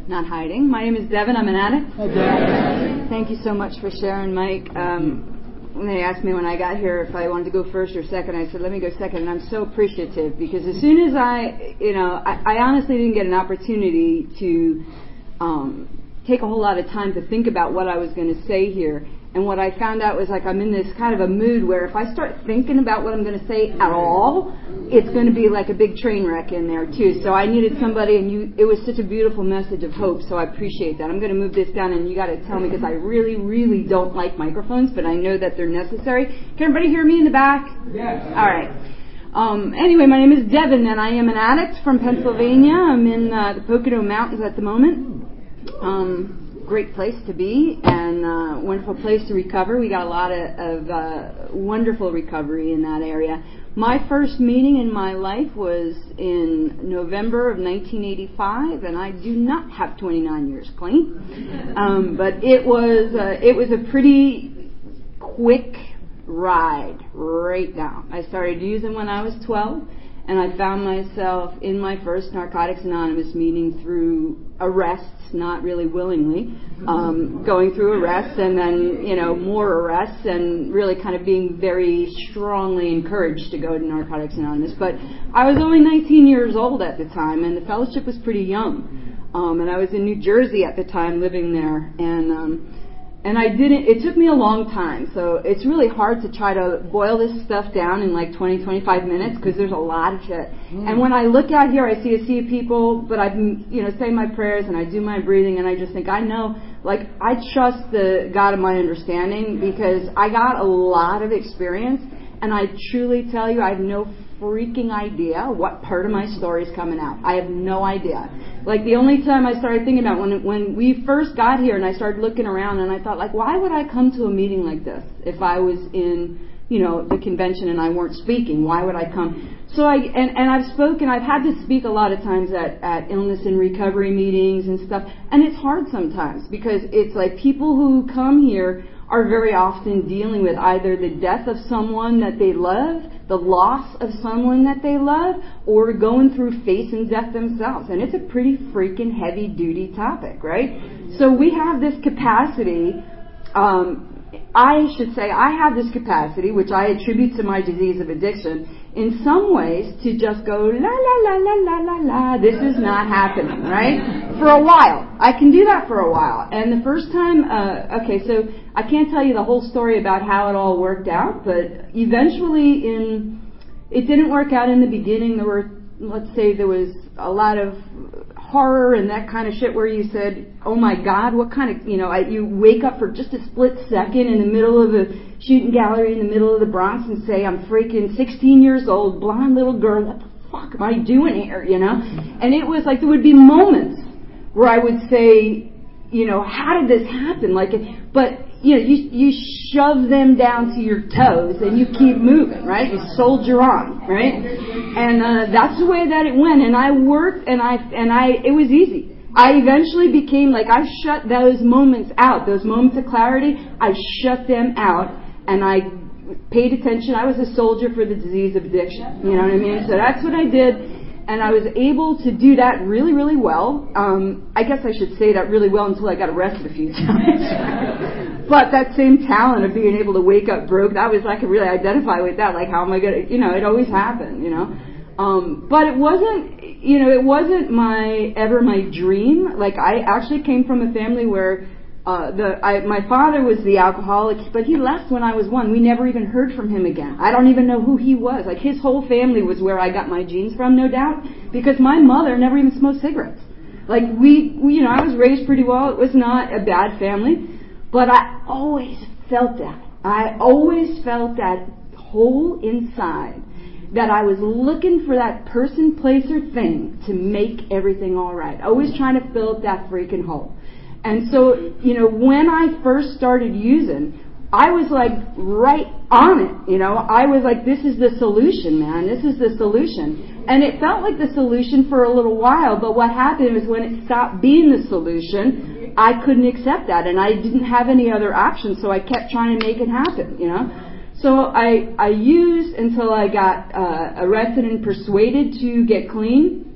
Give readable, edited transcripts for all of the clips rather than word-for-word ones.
not hiding. My name is Devin. I'm an addict. Hi, Devin. Thank you so much for sharing, Mike. When they asked me when I got here if I wanted to go first or second, I said, let me go second. And I'm so appreciative because as soon as I honestly didn't get an opportunity to take a whole lot of time to think about what I was going to say here. And what I found out was like I'm in this kind of a mood where if I start thinking about what I'm going to say at all, it's going to be like a big train wreck in there too. So I needed somebody, and it was such a beautiful message of hope. So I appreciate that. I'm going to move this down, and you got to tell me because I really, really don't like microphones, but I know that they're necessary. Can everybody hear me in the back? Yes. All right. Anyway, my name is Devin, and I am an addict from Pennsylvania. I'm in the Pocono Mountains at the moment. Great place to be and wonderful place to recover. We got a lot of wonderful recovery in that area. My first meeting in my life was in November of 1985, and I do not have 29 years clean. But it was a pretty quick ride right now. I started using when I was 12. And I found myself in my first Narcotics Anonymous meeting through arrests, not really willingly, going through arrests and then, more arrests and really kind of being very strongly encouraged to go to Narcotics Anonymous. But I was only 19 years old at the time, and the fellowship was pretty young. And I was in New Jersey at the time living there. And it took me a long time, so it's really hard to try to boil this stuff down in like 20, 25 minutes because there's a lot of shit. And when I look out here, I see a sea of people, but I've been, saying my prayers and I do my breathing and I just think I know, like I trust the God of my understanding because I got a lot of experience and I truly tell you I have no freaking idea what part of my story is coming out. I have no idea. Like the only time I started thinking about when we first got here and I started looking around and I thought like, why would I come to a meeting like this if I was in, the convention and I weren't speaking? Why would I come? So I've had to speak a lot of times at illness and recovery meetings and stuff. And it's hard sometimes because it's like people who come here are very often dealing with either the death of someone that they love, the loss of someone that they love, or going through facing death themselves. And it's a pretty freaking heavy-duty topic, right? So we have this capacity, I should say I have this capacity, which I attribute to my disease of addiction, in some ways to just go, la, la, la, la, la, la, la, this is not happening, right? For a while. I can do that for a while. And the first time, so I can't tell you the whole story about how it all worked out, but eventually it didn't work out in the beginning. There was a lot of horror and that kind of shit where you said, oh my God, what kind of, you wake up for just a split second in the middle of a shooting gallery in the middle of the Bronx and say, I'm freaking 16 years old, blonde little girl, what the fuck am I doing here, And it was like there would be moments where I would say, how did this happen? You shove them down to your toes and you keep moving, right? You soldier on, right? And that's the way that it went. And I worked and it was easy. I eventually became I shut those moments out, those moments of clarity, I shut them out and I paid attention. I was a soldier for the disease of addiction. You know what I mean? So that's what I did. And I was able to do that really, really well. I guess I should say that really well until I got arrested a few times. But that same talent of being able to wake up broke, I could really identify with that. Like, how am I going to, it always happened, But it wasn't my dream. Like, I actually came from a family where my father was the alcoholic, but he left when I was 1. We never even heard from him again. I don't even know who he was. Like, his whole family was where I got my genes from, no doubt, because my mother never even smoked cigarettes. Like, I was raised pretty well. It was not a bad family, but I always felt that. I always felt that hole inside that I was looking for that person, place, or thing to make everything all right. Always trying to fill that freaking hole. And so, when I first started using, I was like right on it, I was like, this is the solution, man. This is the solution. And it felt like the solution for a little while, but what happened was when it stopped being the solution, I couldn't accept that, and I didn't have any other option, so I kept trying to make it happen, So I used until I got arrested and persuaded to get clean.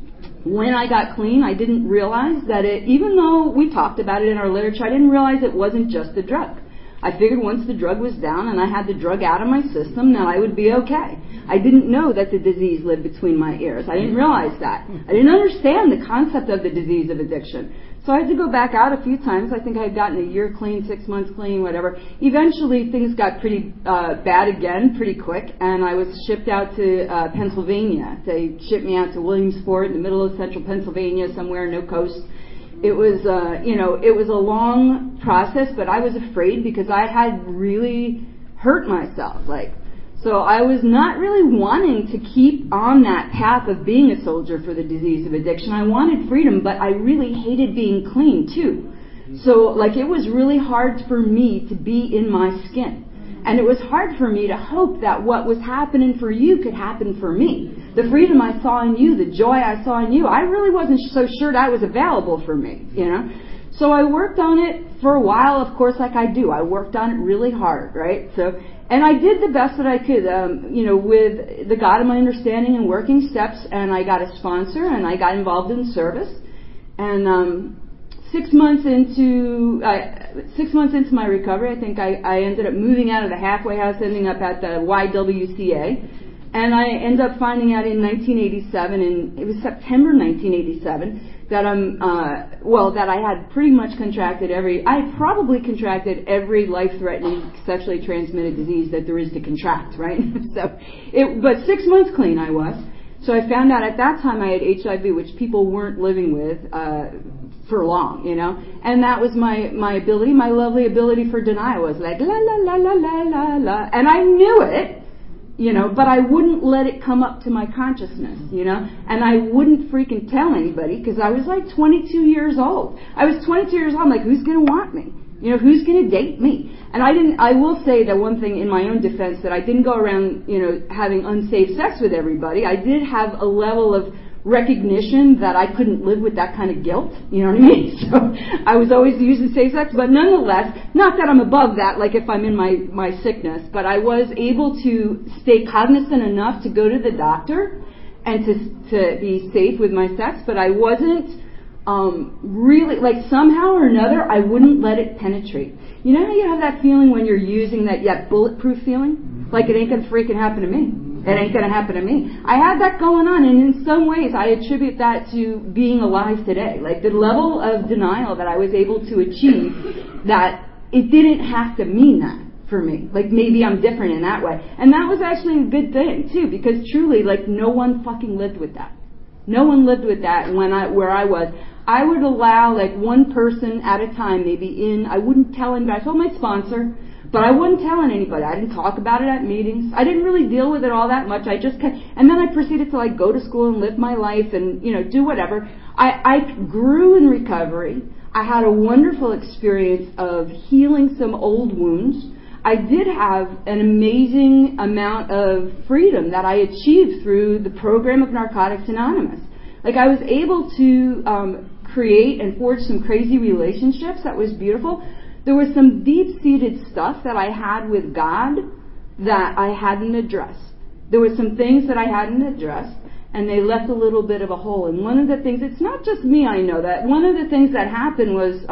when I got clean, I didn't realize that even though we talked about it in our literature, I didn't realize it wasn't just the drug. I figured once the drug was down and I had the drug out of my system, that I would be okay. I didn't know that the disease lived between my ears. I didn't realize that. I didn't understand the concept of the disease of addiction. So I had to go back out a few times. I think I had gotten a year clean, 6 months clean, whatever. Eventually, things got pretty bad again, pretty quick, and I was shipped out to Pennsylvania. They shipped me out to Williamsport in the middle of central Pennsylvania, somewhere, no coast. It was, it was a long process, but I was afraid because I had really hurt myself. So I was not really wanting to keep on that path of being a soldier for the disease of addiction. I wanted freedom, but I really hated being clean too. So it was really hard for me to be in my skin. And it was hard for me to hope that what was happening for you could happen for me. The freedom I saw in you, the joy I saw in you, I really wasn't so sure that was available for me, So I worked on it for a while, of course, like I do. I worked on it really hard, right? And I did the best that I could, with the God of my understanding and working steps, and I got a sponsor, and I got involved in service. And 6 months into my recovery, I think I ended up moving out of the halfway house, ending up at the YWCA. And I ended up finding out in 1987, and it was September 1987, that that I had pretty much I probably contracted every life-threatening sexually transmitted disease that there is to contract, right? But 6 months clean I was. So I found out at that time I had HIV, which people weren't living with for long, And that was my ability, my lovely ability for denial was like, la, la, la, la, la, la, la. And I knew it. But I wouldn't let it come up to my consciousness, and I wouldn't freaking tell anybody because I was 22 years old. I was 22 years old. I'm like, who's going to want me? Who's going to date me? And I will say that one thing in my own defense, that I didn't go around, having unsafe sex with everybody. I did have a level of recognition that I couldn't live with that kind of guilt, you know what I mean? So I was always using safe sex, but nonetheless, not that I'm above that, if I'm in my sickness, but I was able to stay cognizant enough to go to the doctor and to be safe with my sex, but I wasn't really, somehow or another, I wouldn't let it penetrate. You know how you have that feeling when you're using that bulletproof feeling? It ain't gonna freaking happen to me. It ain't going to happen to me. I had that going on, and in some ways I attribute that to being alive today. The level of denial that I was able to achieve, that it didn't have to mean that for me. Maybe I'm different in that way. And that was actually a good thing, too, because truly, no one fucking lived with that. No one lived with that where I was. I would allow, one person at a time maybe in. I wouldn't tell anybody. I told my sponsor, but I wasn't telling anybody. I didn't talk about it at meetings. I didn't really deal with it all that much. And then I proceeded to go to school and live my life and, do whatever. I grew in recovery. I had a wonderful experience of healing some old wounds. I did have an amazing amount of freedom that I achieved through the program of Narcotics Anonymous. I was able to create and forge some crazy relationships. That was beautiful. There was some deep-seated stuff that I had with God that I hadn't addressed. There were some things that I hadn't addressed, and they left a little bit of a hole. And one of the things, it's not just me, I know that. One of the things that happened was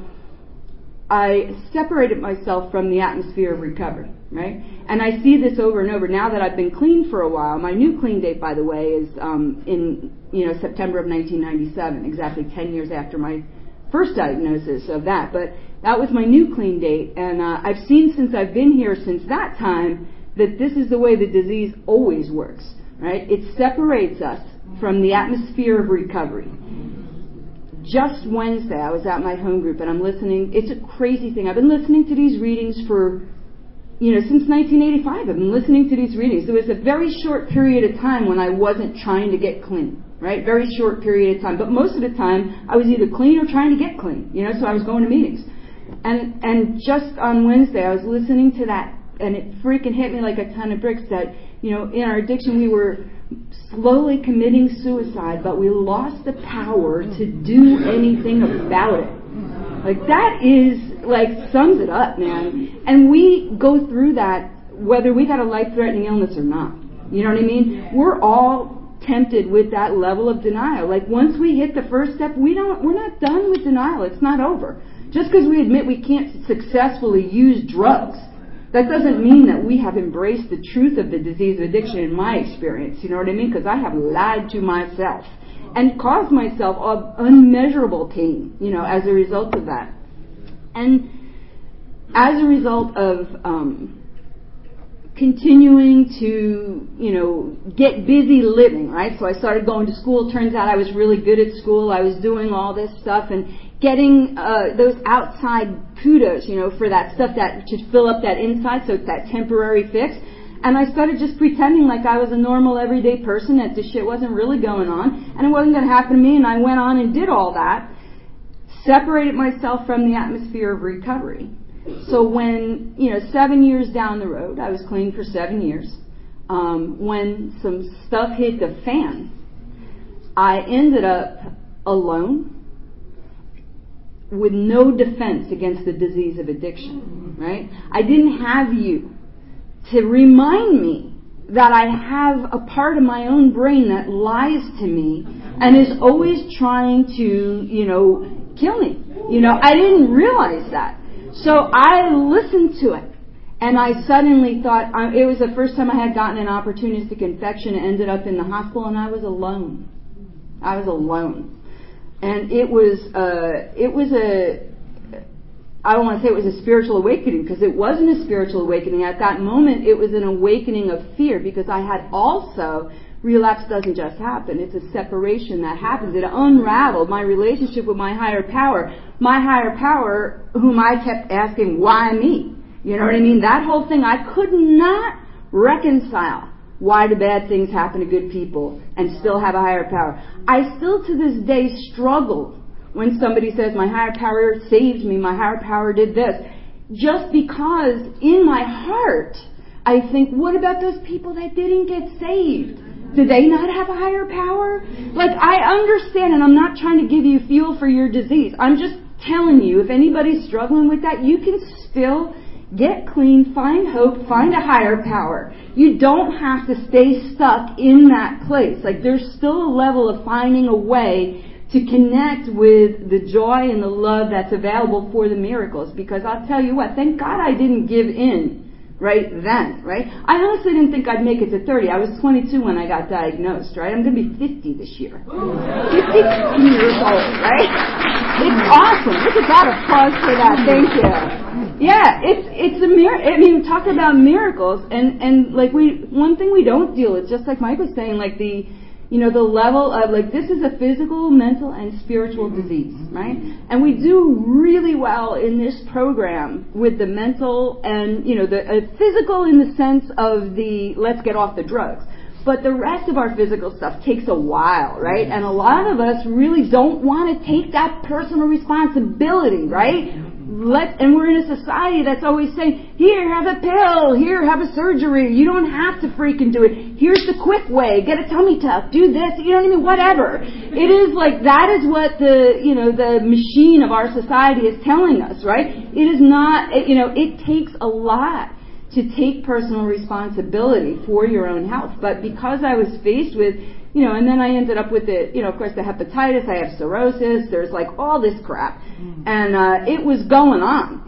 I separated myself from the atmosphere of recovery, right? And I see this over and over. Now that I've been clean for a while, my new clean date, by the way, is in September of 1997, exactly 10 years after my first diagnosis of that. But that was my new clean date, and I've seen since I've been here since that time that this is the way the disease always works, right? It separates us from the atmosphere of recovery. Just Wednesday, I was at my home group, and I'm listening. It's a crazy thing. I've been listening to these readings for, since 1985. I've been listening to these readings. There was a very short period of time when I wasn't trying to get clean. Right? Very short period of time. But most of the time, I was either clean or trying to get clean. So I was going to meetings. And just on Wednesday, I was listening to that, and it freaking hit me like a ton of bricks that, in our addiction, we were slowly committing suicide, but we lost the power to do anything about it. That is, sums it up, man. And we go through that whether we got a life-threatening illness or not. You know what I mean? We're all tempted with that level of denial. Like once we hit the first step, we're not done with denial. It's not over. Just because we admit we can't successfully use drugs, that doesn't mean that we have embraced the truth of the disease of addiction in my experience. You know what I mean? Because I have lied to myself and caused myself unmeasurable pain, as a result of that. And as a result of continuing to, get busy living, right? So I started going to school. Turns out I was really good at school. I was doing all this stuff and getting those outside kudos, for that stuff that should fill up that inside, so it's that temporary fix. And I started just pretending like I was a normal, everyday person, that this shit wasn't really going on, and it wasn't going to happen to me, and I went on and did all that, separated myself from the atmosphere of recovery. So when, 7 years down the road, I was clean for 7 years, when some stuff hit the fan, I ended up alone, with no defense against the disease of addiction, right? I didn't have you to remind me that I have a part of my own brain that lies to me and is always trying to, kill me. I didn't realize that. So I listened to it, and I suddenly thought, it was the first time I had gotten an opportunistic infection and ended up in the hospital, and I was alone. And it was I don't want to say it was a spiritual awakening, because it wasn't a spiritual awakening. At that moment, it was an awakening of fear, because I had also, relapse doesn't just happen. It's a separation that happens. It unraveled my relationship with my higher power. My higher power, whom I kept asking, why me? You know what I mean? That whole thing, I could not reconcile. Why do bad things happen to good people and still have a higher power? I still to this day struggle when somebody says, my higher power saved me, my higher power did this. Just because in my heart, I think, what about those people that didn't get saved? Do they not have a higher power? Like, I understand, and I'm not trying to give you fuel for your disease. I'm just telling you, if anybody's struggling with that, you can still get clean, find hope, find a higher power. You don't have to stay stuck in that place. Like, there's still a level of finding a way to connect with the joy and the love that's available for the miracles. Because I'll tell you what, thank God I didn't give in right then, right? I honestly didn't think I'd make it to 30. I was 22 when I got diagnosed, right? I'm going to be 50 this year. 50 years old, right? It's awesome. Look at that. Applause for that. Thank you. Yeah, it's a miracle. I mean, talk about miracles, and like one thing we don't deal with, just like Mike was saying, like the level of, like, this is a physical, mental, and spiritual disease, right? And we do really well in this program with the mental and, the physical in the sense of the let's get off the drugs. But the rest of our physical stuff takes a while, right? And a lot of us really don't want to take that personal responsibility, right? And we're in a society that's always saying, here, have a pill, here, have a surgery, you don't have to freaking do it, here's the quick way, get a tummy tuck, do this, you know what I mean, whatever. It is like, that is what the machine of our society is telling us, right? It is not, it takes a lot to take personal responsibility for your own health. But because I was faced with, and then I ended up with of course, the hepatitis, I have cirrhosis, there's like all this crap. And it was going on.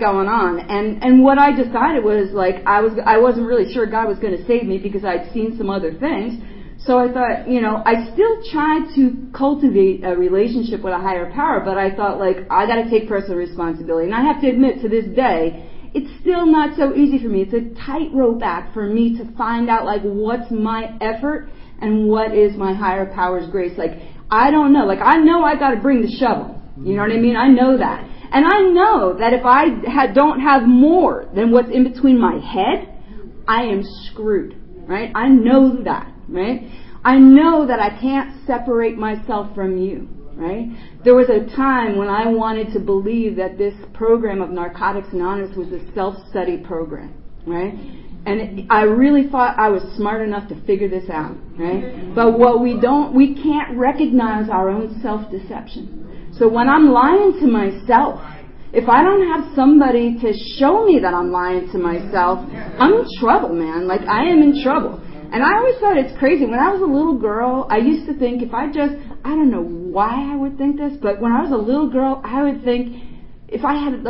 And what I decided was, like, I wasn't really sure God was going to save me because I'd seen some other things. So I thought, I still tried to cultivate a relationship with a higher power, but I thought, like, I got to take personal responsibility. And I have to admit, to this day, it's still not so easy for me. It's a tightrope act for me to find out, like, what's my effort and what is my higher power's grace. Like, I don't know. Like, I know I got to bring the shovel. You know what I mean? I know that. And I know that if I don't have more than what's in between my head, I am screwed. Right? I know that. Right? I know that I can't separate myself from you. Right? There was a time when I wanted to believe that this program of Narcotics Anonymous was a self-study program, right? And I really thought I was smart enough to figure this out, right? But we can't recognize our own self-deception. So when I'm lying to myself, if I don't have somebody to show me that I'm lying to myself, I'm in trouble, man. Like, I am in trouble. And I always thought it's crazy. When I was a little girl, I used to think I don't know why I would think this, but when I was a little girl, I would think if I had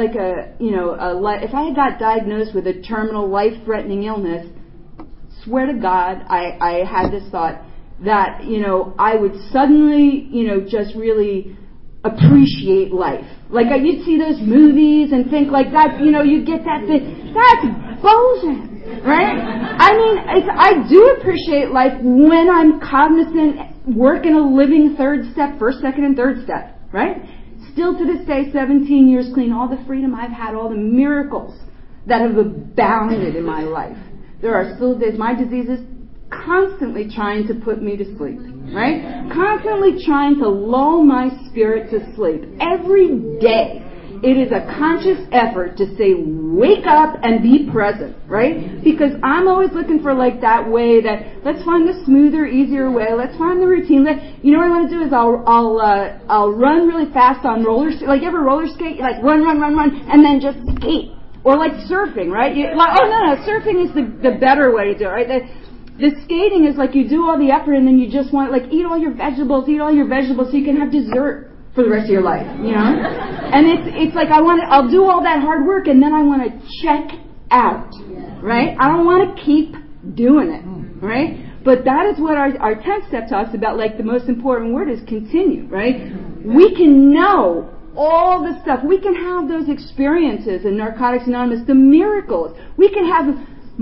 if I had got diagnosed with a terminal life-threatening illness, swear to God, I had this thought that, I would suddenly, just really appreciate life. Like you'd see those movies and think like that, you get that thing. That's bullshit. Right? I mean, I do appreciate life when I'm cognizant, working a living third step, first, second, and third step. Right? Still to this day, 17 years clean, all the freedom I've had, all the miracles that have abounded in my life. There are still days, my disease is constantly trying to put me to sleep. Right? Constantly trying to lull my spirit to sleep. Every day. It is a conscious effort to say, wake up and be present, right? Because I'm always looking for like that way that, let's find the smoother, easier way. Let's find the routine. You know what I want to do is I'll run really fast on roller skate. Like, you ever roller skate? You like run, and then just skate. Or like surfing, right? Surfing is the better way to do it, right? The skating is like you do all the effort and then you just want like eat all your vegetables so you can have dessert for the rest of your life, And it's like I'll do all that hard work and then I want to check out, right? I don't want to keep doing it, right? But that is what our 10th step talks about, like the most important word is continue, right? We can know all the stuff. We can have those experiences in Narcotics Anonymous, the miracles. We can have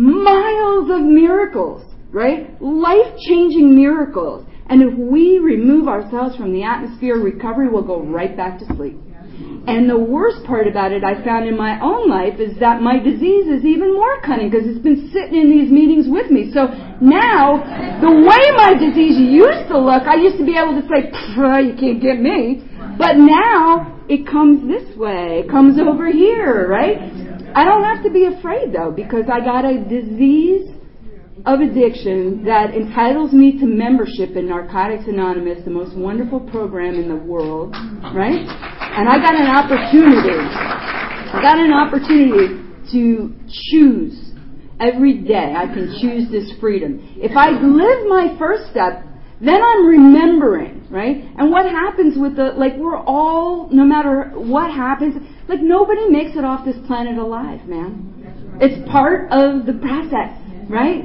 miles of miracles, right? Life-changing miracles. And if we remove ourselves from the atmosphere of recovery, we'll go right back to sleep. And the worst part about it, I found in my own life, is that my disease is even more cunning because it's been sitting in these meetings with me. So now, the way my disease used to look, I used to be able to say, you can't get me. But now, it comes this way. It comes over here, right? I don't have to be afraid, though, because I got a disease of addiction that entitles me to membership in Narcotics Anonymous, the most wonderful program in the world, right? And I got an opportunity to choose every day. I can choose this freedom. If I live my first step, then I'm remembering, right? And what happens with we're all, no matter what happens, nobody makes it off this planet alive, man. It's part of the process, right?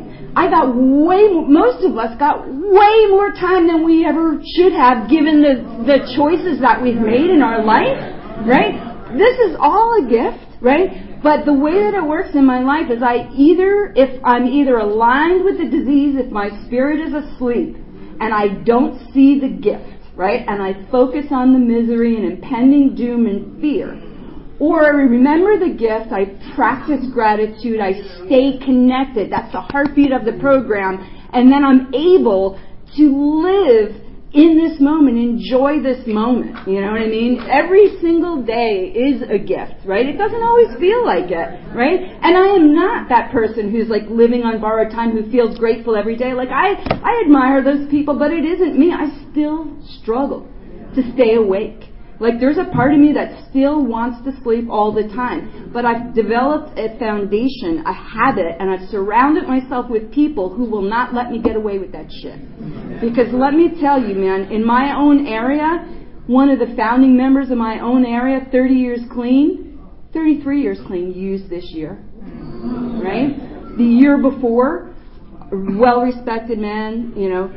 Most of us got way more time than we ever should have given the choices that we've made in our life, right? This is all a gift, right? But the way that it works in my life is if I'm either aligned with the disease, if my spirit is asleep, and I don't see the gift, right? And I focus on the misery and impending doom and fear. Or I remember the gift, I practice gratitude, I stay connected. That's the heartbeat of the program. And then I'm able to live in this moment, enjoy this moment. You know what I mean? Every single day is a gift, right? It doesn't always feel like it, right? And I am not that person who's living on borrowed time, who feels grateful every day. I admire those people, but it isn't me. I still struggle to stay awake. There's a part of me that still wants to sleep all the time. But I've developed a foundation, a habit, and I've surrounded myself with people who will not let me get away with that shit. Because let me tell you, man, in my own area, one of the founding members of my own area, 30 years clean, 33 years clean, used this year. Right? The year before, a well-respected man,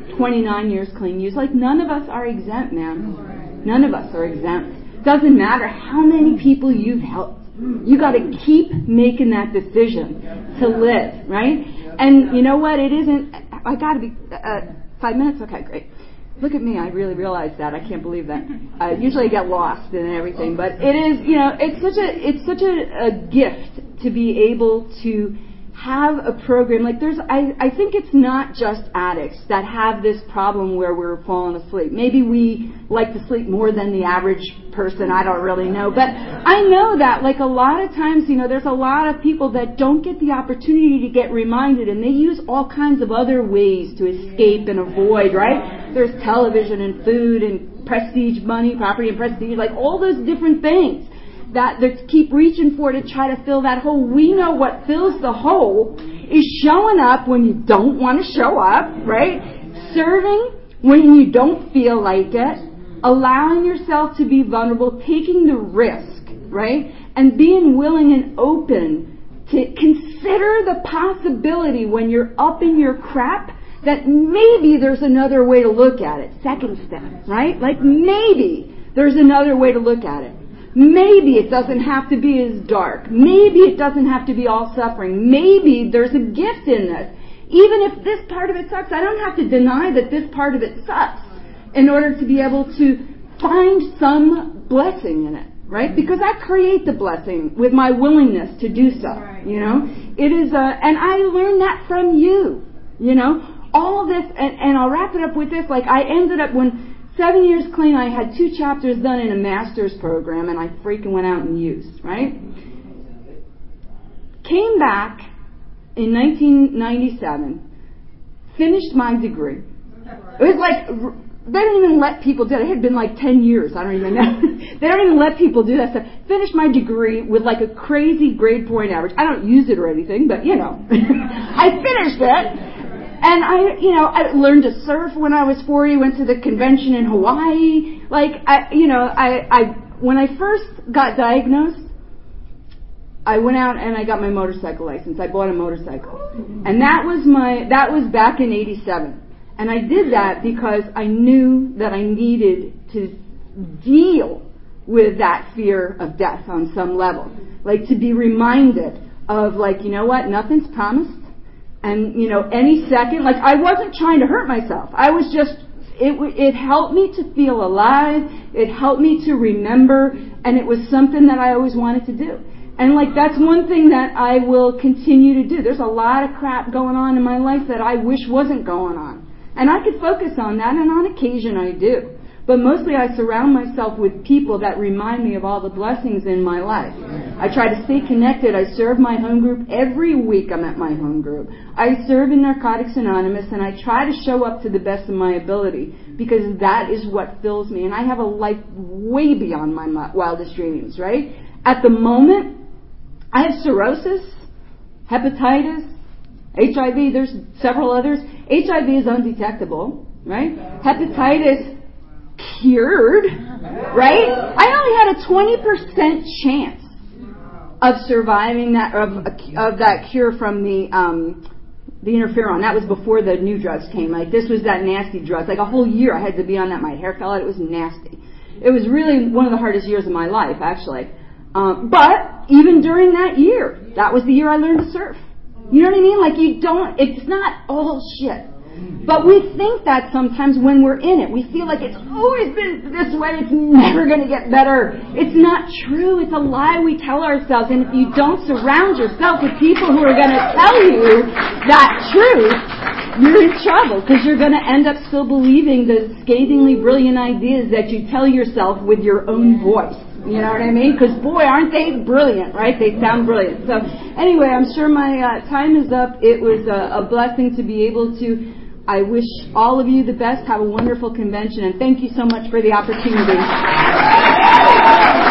29 years clean used. None of us are exempt, man. None of us are exempt. Doesn't matter how many people you've helped. You got to keep making that decision to live, right? And you know what? It isn't. I got to be 5 minutes. Okay, great. Look at me. I really realized that. I can't believe that. Usually I get lost in everything, but it is. It's such a gift to be able to have a program I think it's not just addicts that have this problem where we're falling asleep. Maybe we like to sleep more than the average person. I don't really know, but I know that a lot of times there's a lot of people that don't get the opportunity to get reminded, and they use all kinds of other ways to escape and avoid, right? There's television and food and prestige, money, property and prestige, all those different things. that keep reaching for to try to fill that hole. We know what fills the hole is showing up when you don't want to show up, right? Serving when you don't feel like it, allowing yourself to be vulnerable, taking the risk, right? And being willing and open to consider the possibility when you're up in your crap that maybe there's another way to look at it. Second step, right? Like maybe there's another way to look at it. Maybe it doesn't have to be as dark. Maybe it doesn't have to be all suffering. Maybe there's a gift in this. Even if this part of it sucks, I don't have to deny that this part of it sucks in order to be able to find some blessing in it, right? Because I create the blessing with my willingness to do so, you know? It is, and I learned that from you, you know? All this, and I'll wrap it up with this, like I ended up, when 7 years clean, I had 2 chapters done in a master's program, and I freaking went out and used, right? Came back in 1997, finished my degree. It was like, they don't even let people do it. It had been like 10 years. I don't even know. They don't even let people do that stuff. Finished my degree with like a crazy grade point average. I don't use it or anything, but you know. I finished it. And I learned to surf when I was 40, went to the convention in Hawaii. Like, when I first got diagnosed, I went out and I got my motorcycle license. I bought a motorcycle. And that was back in 87. And I did that because I knew that I needed to deal with that fear of death on some level. Like, to be reminded of, like, you know what, nothing's promised. And, you know, any second, like, I wasn't trying to hurt myself. I was just, it helped me to feel alive. It helped me to remember. And it was something that I always wanted to do. And, like, that's one thing that I will continue to do. There's a lot of crap going on in my life that I wish wasn't going on. And I could focus on that, and on occasion I do. But mostly I surround myself with people that remind me of all the blessings in my life. I try to stay connected. I serve my home group. Every week I'm at my home group. I serve in Narcotics Anonymous, and I try to show up to the best of my ability, because that is what fills me. And I have a life way beyond my wildest dreams, right? At the moment, I have cirrhosis, hepatitis, HIV, there's several others. HIV is undetectable, right? Hepatitis, cured, right? I only had a 20% chance of surviving that, of that cure from the interferon. That was before the new drugs came. Like, this was that nasty drug. Like, a whole year I had to be on that. My hair fell out. It was nasty. It was really one of the hardest years of my life, actually. But even during that year, that was the year I learned to surf. You know what I mean? Like, it's not all shit. But we think that sometimes when we're in it. We feel like it's always been this way. It's never going to get better. It's not true. It's a lie we tell ourselves. And if you don't surround yourself with people who are going to tell you that truth, you're in trouble, because you're going to end up still believing the scathingly brilliant ideas that you tell yourself with your own voice. You know what I mean? Because, boy, aren't they brilliant, right? They sound brilliant. So, anyway, I'm sure my time is up. It was a blessing to be able to. I wish all of you the best. Have a wonderful convention, and thank you so much for the opportunity.